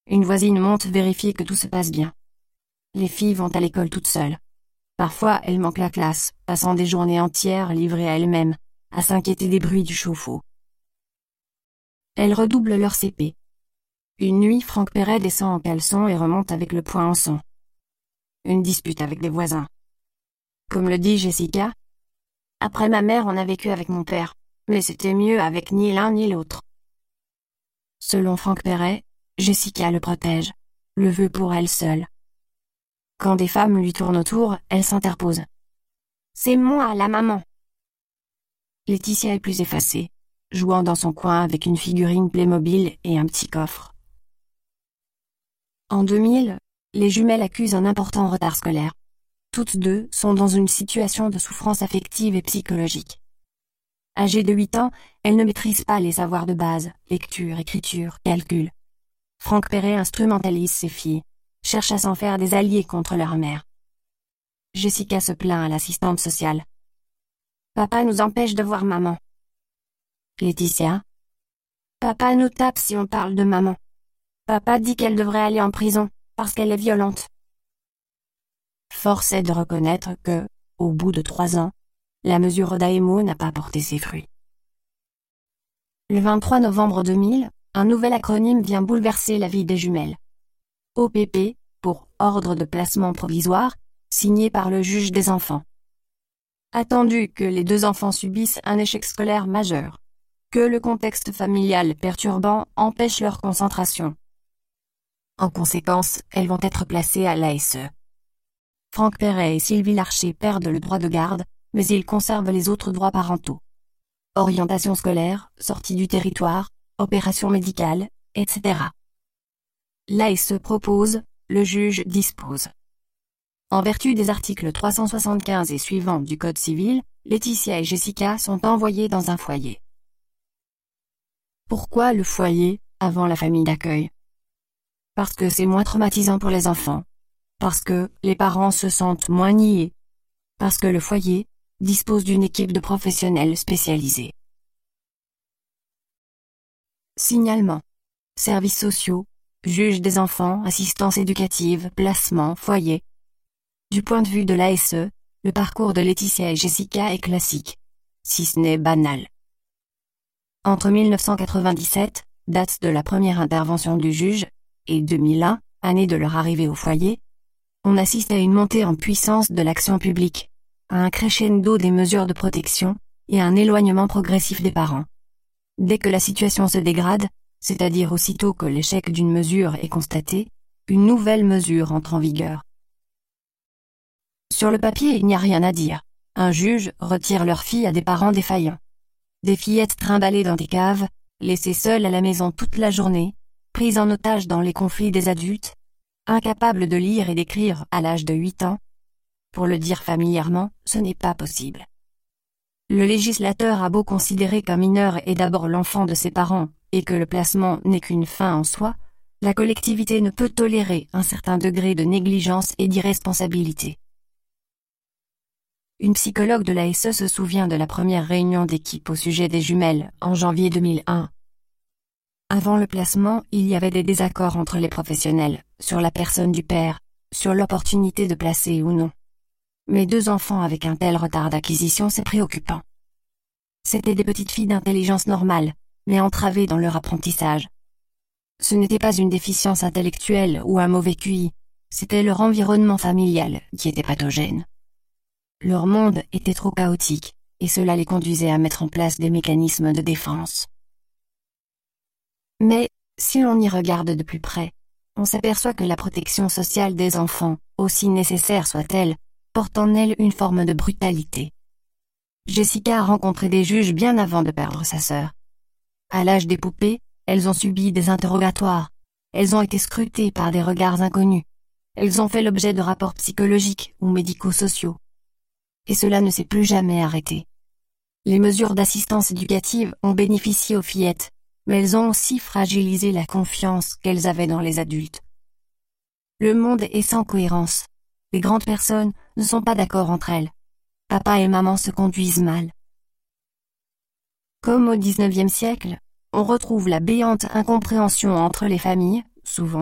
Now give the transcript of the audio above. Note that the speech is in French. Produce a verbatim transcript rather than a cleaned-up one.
Une voisine monte vérifier que tout se passe bien. Les filles vont à l'école toutes seules. Parfois, elles manquent la classe, passant des journées entières livrées à elles-mêmes, à s'inquiéter des bruits du chauffe-eau. Elles redoublent leur C P. Une nuit, Franck Perret descend en caleçon et remonte avec le poing en sang. Une dispute avec des voisins. Comme le dit Jessica, « Après ma mère, on a vécu avec mon père, mais c'était mieux avec ni l'un ni l'autre. » Selon Franck Perret, Jessica le protège, le veut pour elle seule. Quand des femmes lui tournent autour, elle s'interpose. « C'est moi, la maman !» Laetitia est plus effacée, jouant dans son coin avec une figurine Playmobil et un petit coffre. En deux mille, les jumelles accusent un important retard scolaire. Toutes deux sont dans une situation de souffrance affective et psychologique. Âgées de huit ans, elles ne maîtrisent pas les savoirs de base, lecture, écriture, calcul. Franck Perret instrumentalise ses filles, cherche à s'en faire des alliés contre leur mère. Jessica se plaint à l'assistante sociale. « Papa nous empêche de voir maman. » Laetitia. « Papa nous tape si on parle de maman. Papa dit qu'elle devrait aller en prison, parce qu'elle est violente. » Force est de reconnaître que, au bout de trois ans, la mesure d'A M O n'a pas porté ses fruits. Le vingt-trois novembre deux mille, un nouvel acronyme vient bouleverser la vie des jumelles. O P P, pour Ordre de placement provisoire, signé par le juge des enfants. Attendu que les deux enfants subissent un échec scolaire majeur, que le contexte familial perturbant empêche leur concentration. En conséquence, elles vont être placées à l'A S E. Franck Perret et Sylvie Larcher perdent le droit de garde, mais ils conservent les autres droits parentaux. Orientation scolaire, sortie du territoire, opération médicale, et cetera. L'A S E propose, le juge dispose. En vertu des articles trois cent soixante-quinze et suivants du Code civil, Laetitia et Jessica sont envoyées dans un foyer. Pourquoi le foyer, avant la famille d'accueil? Parce que c'est moins traumatisant pour les enfants. Parce que les parents se sentent moins niés. Parce que le foyer dispose d'une équipe de professionnels spécialisés. Signalement. Services sociaux, juge des enfants, assistance éducative, placement, foyer. Du point de vue de l'A S E, le parcours de Laetitia et Jessica est classique, si ce n'est banal. Entre mille neuf cent quatre-vingt-dix-sept, date de la première intervention du juge, et deux mille un, année de leur arrivée au foyer, on assiste à une montée en puissance de l'action publique, à un crescendo des mesures de protection et à un éloignement progressif des parents. Dès que la situation se dégrade, c'est-à-dire aussitôt que l'échec d'une mesure est constaté, une nouvelle mesure entre en vigueur. Sur le papier, il n'y a rien à dire. Un juge retire leur fille à des parents défaillants. Des fillettes trimballées dans des caves, laissées seules à la maison toute la journée, prises en otage dans les conflits des adultes, incapables de lire et d'écrire à l'âge de huit ans. Pour le dire familièrement, ce n'est pas possible. Le législateur a beau considérer qu'un mineur est d'abord l'enfant de ses parents et que le placement n'est qu'une fin en soi, la collectivité ne peut tolérer un certain degré de négligence et d'irresponsabilité. Une psychologue de l'A S E se souvient de la première réunion d'équipe au sujet des jumelles, en janvier deux mille un. Avant le placement, il y avait des désaccords entre les professionnels, sur la personne du père, sur l'opportunité de placer ou non. Mais deux enfants avec un tel retard d'acquisition, c'est préoccupant. C'étaient des petites filles d'intelligence normale, mais entravées dans leur apprentissage. Ce n'était pas une déficience intellectuelle ou un mauvais Q I, c'était leur environnement familial qui était pathogène. Leur monde était trop chaotique, et cela les conduisait à mettre en place des mécanismes de défense. Mais, si l'on y regarde de plus près, on s'aperçoit que la protection sociale des enfants, aussi nécessaire soit-elle, porte en elle une forme de brutalité. Jessica a rencontré des juges bien avant de perdre sa sœur. À l'âge des poupées, elles ont subi des interrogatoires, elles ont été scrutées par des regards inconnus, elles ont fait l'objet de rapports psychologiques ou médico-sociaux. Et cela ne s'est plus jamais arrêté. Les mesures d'assistance éducative ont bénéficié aux fillettes, mais elles ont aussi fragilisé la confiance qu'elles avaient dans les adultes. Le monde est sans cohérence. Les grandes personnes ne sont pas d'accord entre elles. Papa et maman se conduisent mal. Comme au dix-neuvième siècle, on retrouve la béante incompréhension entre les familles, souvent